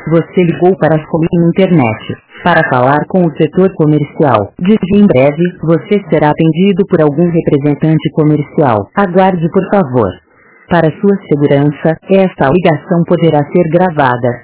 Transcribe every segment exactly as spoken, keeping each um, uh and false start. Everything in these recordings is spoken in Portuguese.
Você ligou para a Flim Internet. Para falar com o setor comercial, diga em breve, você será atendido por algum representante comercial. Aguarde, por favor. Para sua segurança, esta ligação poderá ser gravada.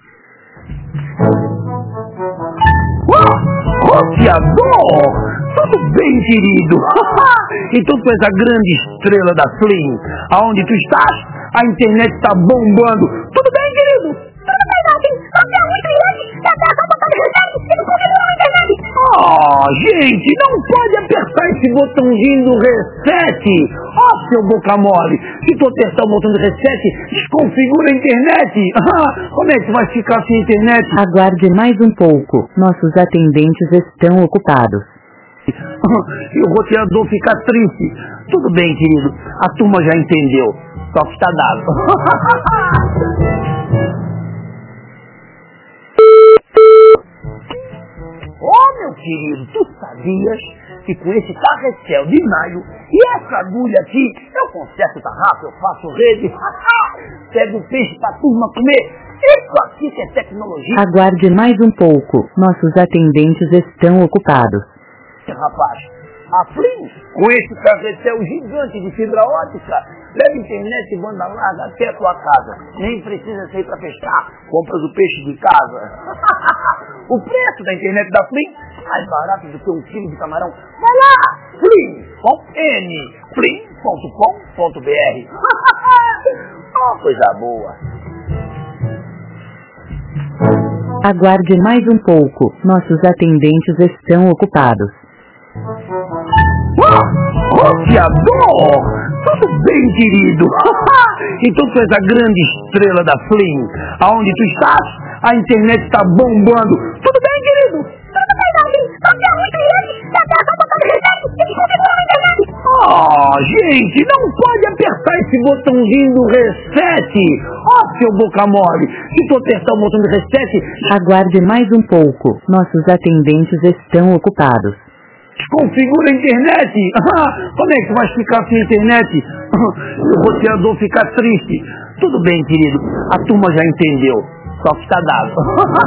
Oh, roteador! Tudo bem, querido? Então tu és a grande estrela da Flim. Aonde tu estás, a internet está bombando. Tudo bem, querido? Tudo bem, Martin. Você é muito grande. Tá apertando o botão de reset e não configurou a internet. Oh, gente, não pode apertar esse botãozinho do reset. Ó, oh, seu boca mole. Se tu apertar o botão de reset, desconfigura a internet. Como é que tu vai ficar sem internet? Aguarde mais um pouco. Nossos atendentes estão ocupados. E o roteador fica triste. Tudo bem, querido. A turma já entendeu. Só que está dado. Oh, meu querido, tu sabias que com esse carretel de maio e essa agulha aqui, eu conserto tarrafa, eu faço rede, pego o peixe pra turma comer. Isso aqui que é tecnologia. Aguarde mais um pouco. Nossos atendentes estão ocupados. Rapaz, a Flim, com esse carretel gigante de fibra ótica, leva internet e banda larga até a tua casa. Nem precisa sair para pescar, compras o peixe de casa. O preço da internet da Flim, mais barato do que um quilo de camarão. Vai lá, Flim, com N, flim ponto com ponto b r. Oh, coisa boa. Aguarde mais um pouco. Nossos atendentes estão ocupados. Oh, roteador! Tudo bem, querido? Então tu és a grande estrela da Flim. Aonde tu estás, a internet está bombando. Tudo bem, querido? Tudo bem, Martin. Você é muito grande. Tá apertando o botão de reset e desconfigurou a internet. Oh, gente, não pode apertar esse botãozinho do reset. Ó, oh, seu boca mole. Se tu apertar o botão do reset... Aguarde mais um pouco. Nossos atendentes estão ocupados. Desconfigura a internet. Como é que tu vai ficar sem internet? O roteador fica triste. Tudo bem, querido. A turma já entendeu. Só que está dado.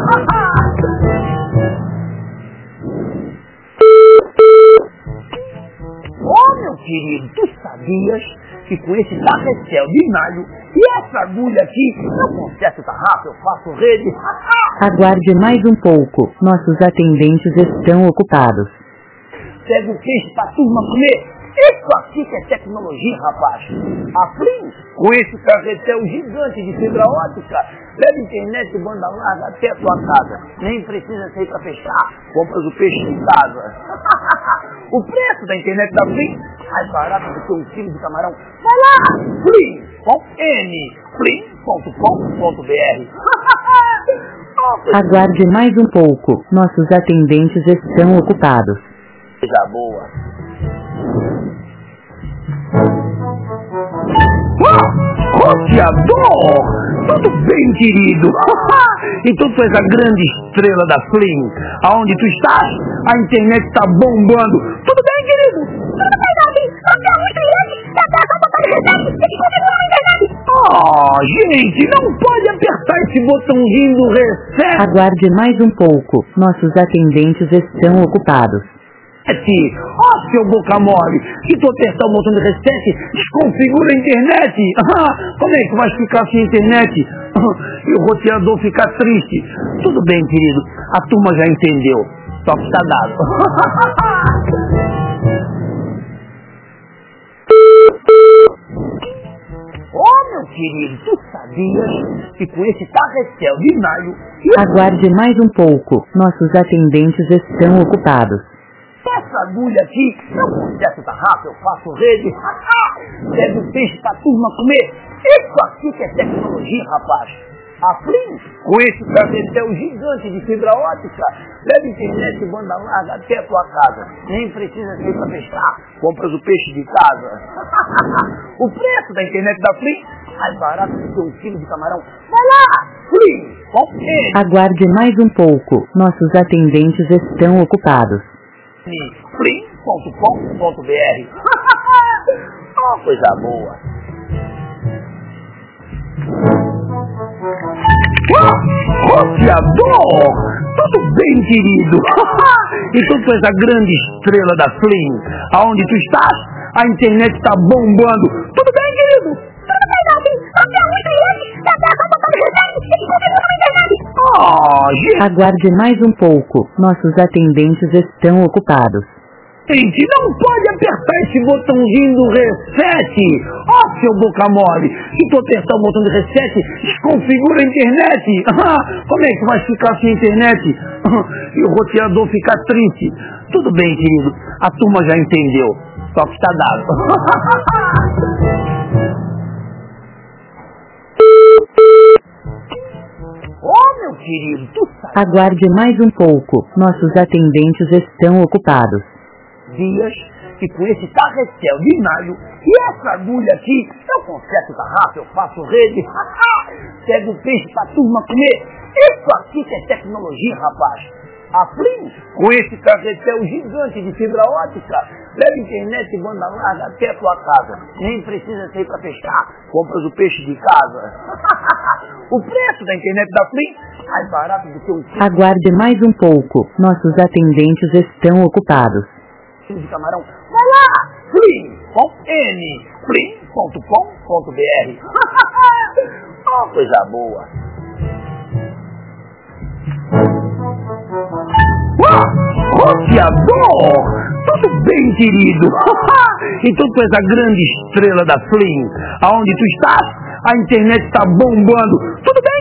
Oh, meu querido, tu sabias que com esse carretel de maio e essa agulha aqui, eu conserto tarrafa, eu faço rede. Aguarde mais um pouco. Nossos atendentes estão ocupados. Pega o peixe pra turma comer. Isso aqui que é tecnologia, rapaz. A Flim, com esse carretel gigante de fibra ótica, leva internet e banda larga até a tua casa. Nem precisa sair pra pescar, compras o peixe em casa. O preço da internet da Flim, mais barato do que um quilo de camarão. Vai lá, Flim, com N, flim ponto com ponto b r. Aguarde mais um pouco. Nossos atendentes estão ocupados. Coisa boa. Oh, roteador! Tudo bem, querido? Então tu és a grande estrela da Flim. Aonde tu estás, a internet está bombando. Tudo bem, querido? Tudo bem, Martin. Você é muito grande. Tá apertando o botão de reset e desconfigurou a internet. Oh, gente, não pode apertar esse botãozinho do reset. Aguarde mais um pouco. Nossos atendentes estão ocupados. Ó, oh, seu boca mole. Se tu apertar o botão de reset, desconfigura a internet. Como é que tu vai ficar sem internet? E o roteador fica triste. Tudo bem, querido. A turma já entendeu. Só que está dado. Oh, meu querido, tu sabias que com esse carretel de maio... Aguarde mais um pouco. Nossos atendentes estão ocupados. Essa agulha aqui, eu conserto tarrafa, eu faço rede. Pego o peixe pra turma comer. Isso aqui que é tecnologia, rapaz. A Flim, com esse carretel gigante de fibra ótica, leva internet e banda larga até a tua casa. Nem precisa sair pra pescar, compras o peixe de casa. O preço da internet da Flim, mais barato do que um quilo de camarão. Vai lá, Flim, com N. Aguarde mais um pouco. Nossos atendentes estão ocupados. flim ponto com ponto b r. Oh, coisa boa. Oh, roteador! Tudo bem, querido? Então tu és a grande estrela da Slim. Aonde tu estás, a internet está bombando. Tudo bem, querido? Tudo bem, Davi. Você é um cliente da Terra botando remédio e configura na internet. Ah, gente, Aguarde mais um pouco. Nossos atendentes estão ocupados. não pode apertar esse botãozinho do reset. Ó, seu boca mole. Se tu apertar o botão do reset, desconfigura a internet. Como é que vai ficar sem internet? E o roteador ficar triste. Tudo bem, querido. A turma já entendeu. Só que está dado. Ô, meu querido, tu sabe. Aguarde mais um pouco. Nossos atendentes estão ocupados. Dias que com esse carretel de nalho e essa agulha aqui, eu conserto garrafa, eu faço rede, pego peixe pra turma comer. Isso aqui que é tecnologia, rapaz. A Plim, com esse carretel gigante de fibra ótica, leva internet e banda larga até a tua casa. Nem precisa sair pra pescar, compras o peixe de casa. O preço da internet da Plim é mais barato do que um quilo Aguarde mais um pouco. Nossos atendentes estão ocupados. de camarão. Vai lá, Plim, com N, plim ponto com ponto b r. Oh, coisa boa. Ah, roteador! Tudo bem, querido? Então tu és a grande estrela da Slim. Aonde tu estás, a internet está bombando. Tudo bem?